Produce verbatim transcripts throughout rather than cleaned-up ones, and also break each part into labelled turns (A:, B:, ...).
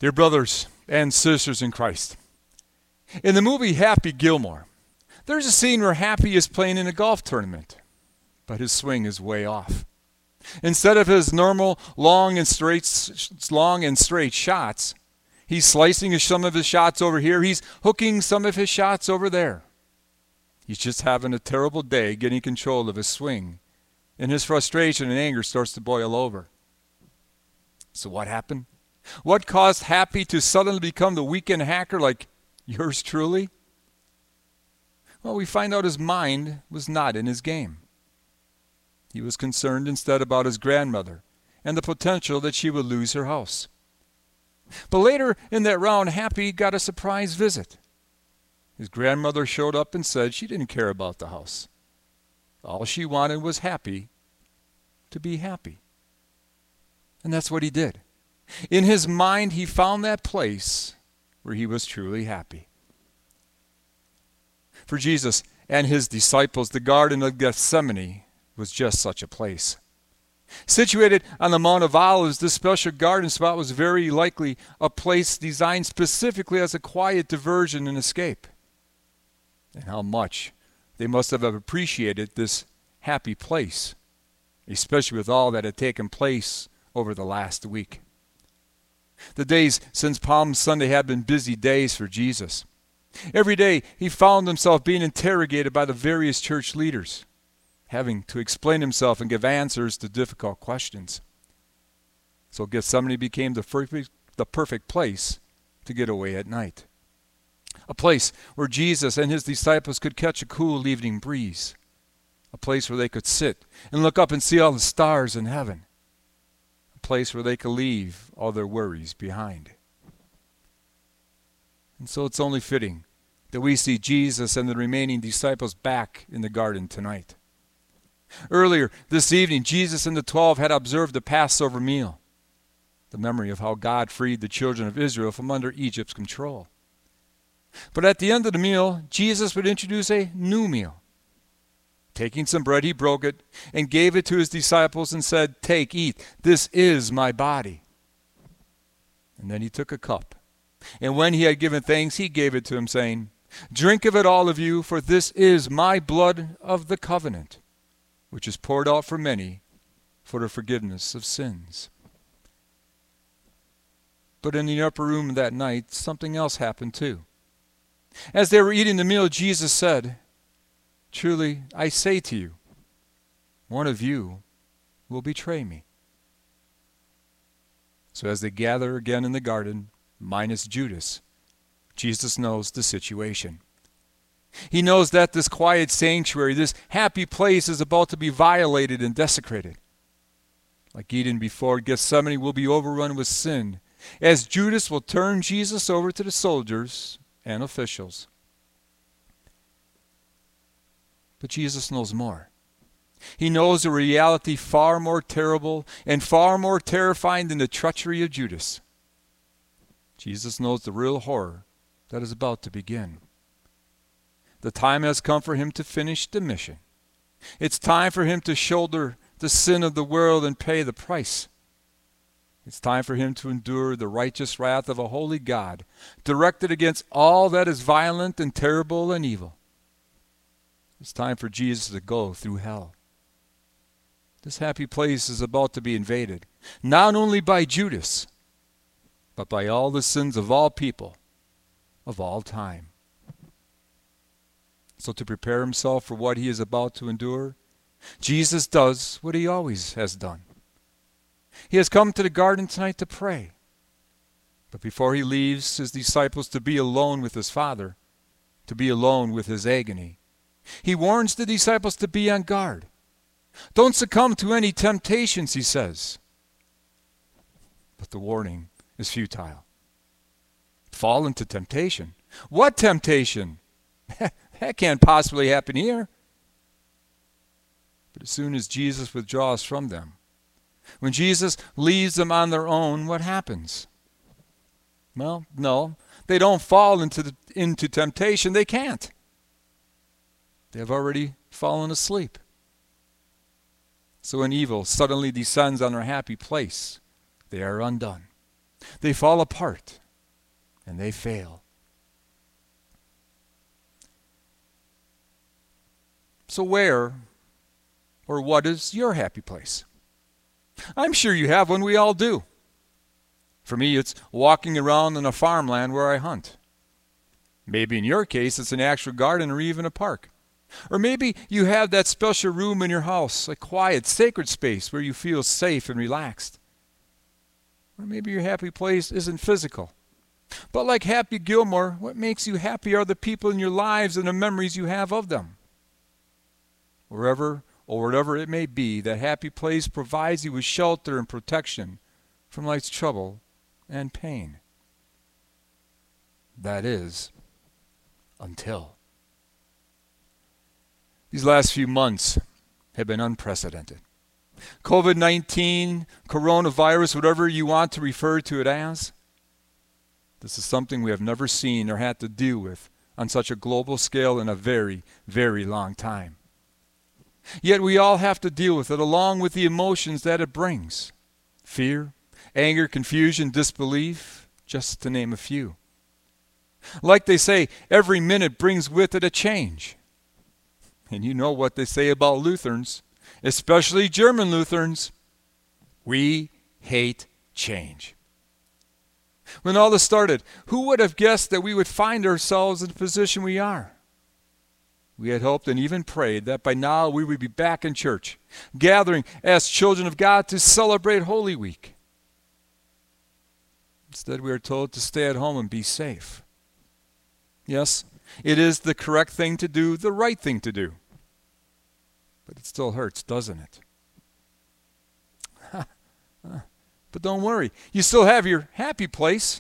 A: Dear brothers and sisters in Christ, in the movie Happy Gilmore, there's a scene where Happy is playing in a golf tournament, but his swing is way off. Instead of his normal long and straight, long and straight shots, he's slicing some of his shots over here. He's hooking some of his shots over there. He's just having a terrible day getting control of his swing, and his frustration and anger starts to boil over. So what happened? What caused Happy to suddenly become the weekend hacker like yours truly? Well, we find out his mind was not in his game. He was concerned instead about his grandmother and the potential that she would lose her house. But later in that round, Happy got a surprise visit. His grandmother showed up and said she didn't care about the house. All she wanted was Happy to be happy. And that's what he did. In his mind, he found that place where he was truly happy. For Jesus and his disciples, the Garden of Gethsemane was just such a place. Situated on the Mount of Olives, this special garden spot was very likely a place designed specifically as a quiet diversion and escape. And how much they must have appreciated this happy place, especially with all that had taken place over the last week. The days since Palm Sunday had been busy days for Jesus. Every day he found himself being interrogated by the various church leaders, having to explain himself and give answers to difficult questions. So Gethsemane became the perfect, the perfect place to get away at night. A place where Jesus and his disciples could catch a cool evening breeze. A place where they could sit and look up and see all the stars in heaven. A place where they could leave all their worries behind. And so it's only fitting that we see Jesus and the remaining disciples back in the garden tonight. Earlier this evening, Jesus and the twelve had observed the Passover meal, the memory of how God freed the children of Israel from under Egypt's control. But at the end of the meal, Jesus would introduce a new meal. Taking some bread, he broke it and gave it to his disciples and said, "Take, eat, this is my body." And then he took a cup. And when he had given thanks, he gave it to him, saying, "Drink of it, all of you, for this is my blood of the covenant, which is poured out for many for the forgiveness of sins." But in the upper room that night, something else happened too. As they were eating the meal, Jesus said, "Truly, I say to you, one of you will betray me." So as they gather again in the garden, minus Judas, Jesus knows the situation. He knows that this quiet sanctuary, this happy place is about to be violated and desecrated. Like Eden before, Gethsemane will be overrun with sin, as Judas will turn Jesus over to the soldiers and officials. But Jesus knows more. He knows a reality far more terrible and far more terrifying than the treachery of Judas. Jesus knows the real horror that is about to begin. The time has come for him to finish the mission. It's time for him to shoulder the sin of the world and pay the price. It's time for him to endure the righteous wrath of a holy God, directed against all that is violent and terrible and evil. It's time for Jesus to go through hell. This happy place is about to be invaded, not only by Judas, but by all the sins of all people, of all time. So to prepare himself for what he is about to endure, Jesus does what he always has done. He has come to the garden tonight to pray. But before he leaves his disciples to be alone with his Father, to be alone with his agony, he warns the disciples to be on guard. Don't succumb to any temptations, he says. But the warning is futile. Fall into temptation. What temptation? That can't possibly happen here. But as soon as Jesus withdraws from them, when Jesus leaves them on their own, what happens? Well, no, they don't fall into the, into temptation. They can't. They have already fallen asleep. So when evil suddenly descends on their happy place, they are undone. They fall apart and they fail. So where or what is your happy place? I'm sure you have one. We all do. For me, it's walking around in a farmland where I hunt. Maybe in your case, it's an actual garden or even a park. Or maybe you have that special room in your house, a quiet, sacred space where you feel safe and relaxed. Or maybe your happy place isn't physical. But like Happy Gilmore, what makes you happy are the people in your lives and the memories you have of them. Wherever or whatever it may be, that happy place provides you with shelter and protection from life's trouble and pain. That is, until. These last few months have been unprecedented. covid nineteen, coronavirus, whatever you want to refer to it as, this is something we have never seen or had to deal with on such a global scale in a very, very long time. Yet we all have to deal with it along with the emotions that it brings. Fear, anger, confusion, disbelief, just to name a few. Like they say, every minute brings with it a change. And you know what they say about Lutherans, especially German Lutherans. We hate change. When all this started, who would have guessed that we would find ourselves in the position we are? We had hoped and even prayed that by now we would be back in church, gathering as children of God to celebrate Holy Week. Instead, we are told to stay at home and be safe. Yes, it is the correct thing to do, the right thing to do. But it still hurts, doesn't it? But don't worry, you still have your happy place.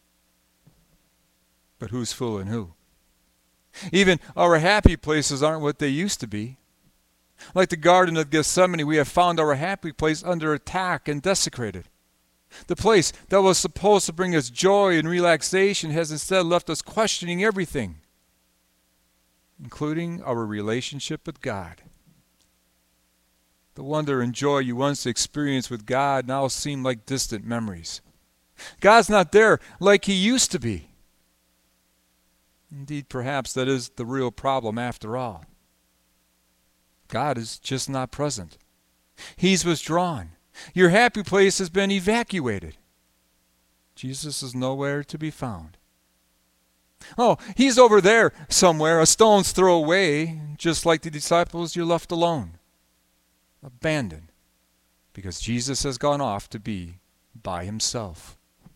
A: But who's fooling who? Even our happy places aren't what they used to be. Like the Garden of Gethsemane, we have found our happy place under attack and desecrated. The place that was supposed to bring us joy and relaxation has instead left us questioning everything, including our relationship with God. The wonder and joy you once experienced with God now seem like distant memories. God's not there like He used to be. Indeed, perhaps that is the real problem after all. God is just not present. He's withdrawn. Your happy place has been evacuated. Jesus is nowhere to be found. Oh, He's over there somewhere, a stone's throw away, just like the disciples. You're left alone, abandoned, because Jesus has gone off to be by Himself.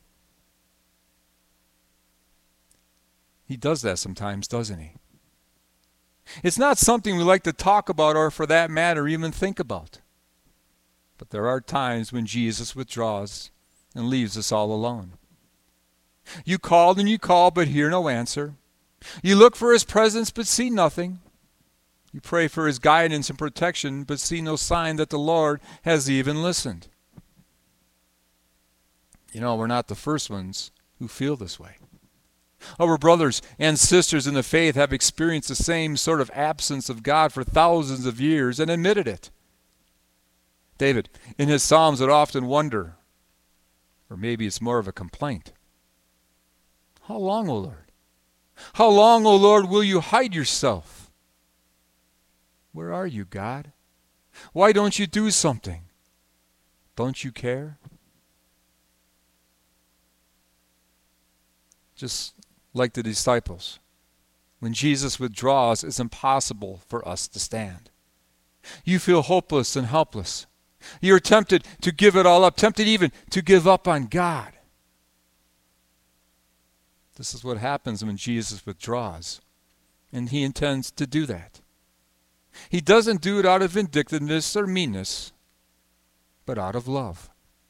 A: He does that sometimes, doesn't He? It's not something we like to talk about or, for that matter, even think about. But there are times when Jesus withdraws and leaves us all alone. You called and you call, but hear no answer. You look for His presence, but see nothing. You pray for His guidance and protection, but see no sign that the Lord has even listened. You know, we're not the first ones who feel this way. Our brothers and sisters in the faith have experienced the same sort of absence of God for thousands of years and admitted it. David, in his Psalms, would often wonder, or maybe it's more of a complaint, how long, O Lord? How long, O Lord, will you hide yourself? Where are you, God? Why don't you do something? Don't you care? Just like the disciples, when Jesus withdraws, it's impossible for us to stand. You feel hopeless and helpless. You're tempted to give it all up, tempted even to give up on God. This is what happens when Jesus withdraws, and He intends to do that. He doesn't do it out of vindictiveness or meanness, but out of love.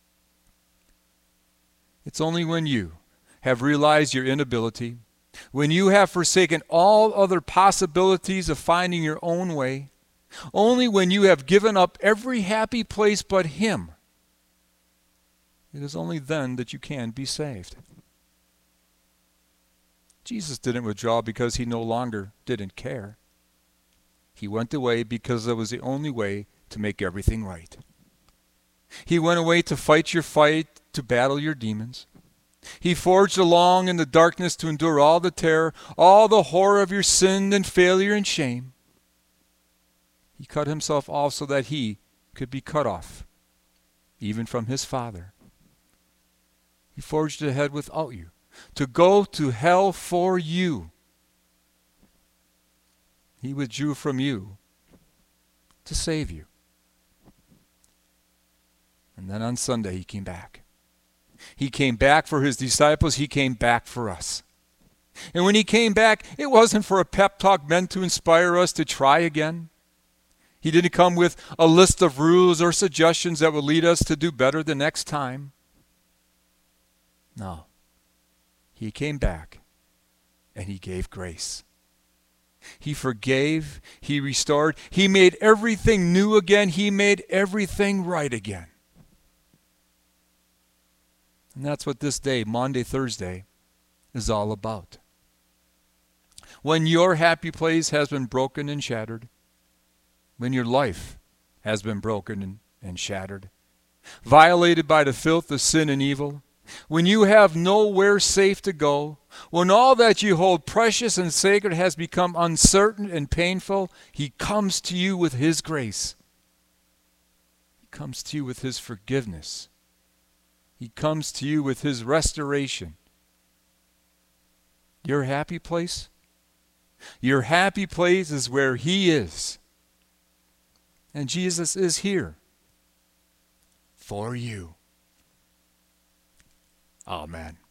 A: It's only when you have realized your inability, when you have forsaken all other possibilities of finding your own way, only when you have given up every happy place but Him, it is only then that you can be saved. Jesus didn't withdraw because He no longer didn't care. He went away because that was the only way to make everything right. He went away to fight your fight, to battle your demons. He forged along in the darkness to endure all the terror, all the horror of your sin and failure and shame. He cut himself off so that he could be cut off, even from his Father. He forged ahead without you, to go to hell for you. He withdrew from you to save you. And then on Sunday he came back. He came back for his disciples. He came back for us. And when he came back, it wasn't for a pep talk meant to inspire us to try again. He didn't come with a list of rules or suggestions that would lead us to do better the next time. No. He came back and he gave grace. He forgave. He restored. He made everything new again. He made everything right again. And that's what this day, Maundy, Thursday, is all about. When your happy place has been broken and shattered, when your life has been broken and, and shattered, violated by the filth of sin and evil, when you have nowhere safe to go, when all that you hold precious and sacred has become uncertain and painful, he comes to you with his grace. He comes to you with his forgiveness. He comes to you with his restoration. Your happy place? Your happy place is where he is. And Jesus is here for you. Amen.